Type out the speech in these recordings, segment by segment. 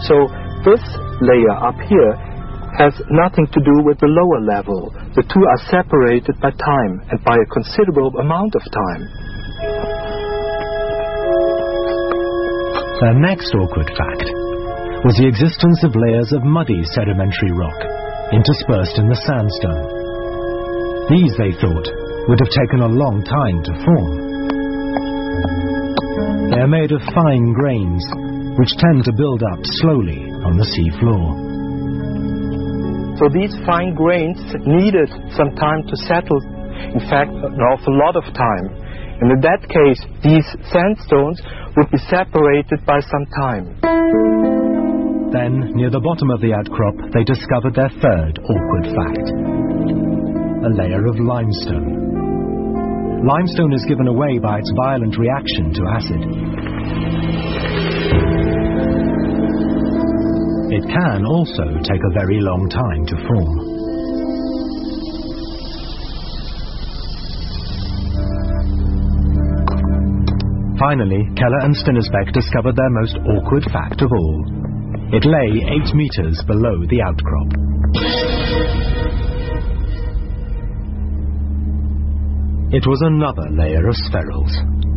So this layer up here has nothing to do with the lower level. The two are separated by time, and by a considerable amount of time. Their next awkward fact was the existence of layers of muddy sedimentary rock interspersed in the sandstone. These, they thought, would have taken a long time to form. They are made of fine grains, which tend to build up slowly on the sea floor. So these fine grains needed some time to settle, in fact, an awful lot of time. And in that case, these sandstones would be separated by some time. Then, near the bottom of the outcrop, they discovered their third awkward fact: a layer of limestone. Limestone is given away by its violent reaction to acid. It can also take a very long time to form. Finally, Keller and Stinersbeck discovered their most awkward fact of all. It lay 8 meters below the outcrop. It was another layer of spherules.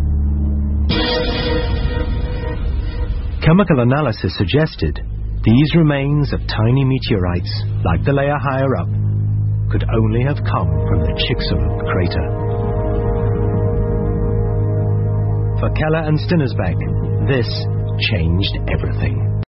Chemical analysis suggested these remains of tiny meteorites, like the layer higher up, could only have come from the Chicxulub crater. For Keller and Stinersbeck, this changed everything.